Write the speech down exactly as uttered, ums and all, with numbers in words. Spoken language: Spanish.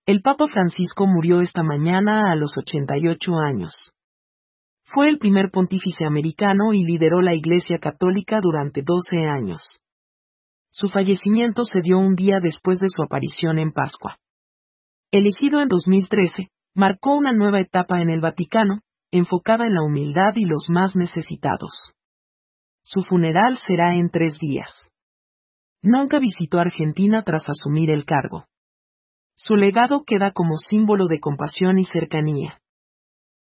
El Papa Francisco murió esta mañana a los ochenta y ocho años. Fue el primer pontífice americano y lideró la Iglesia Católica durante doce años. Su fallecimiento se dio un día después de su aparición en Pascua. Elegido en dos mil trece, marcó una nueva etapa en el Vaticano, enfocada en la humildad y los más necesitados. Su funeral será en tres días. Nunca visitó Argentina tras asumir el cargo. Su legado queda como símbolo de compasión y cercanía.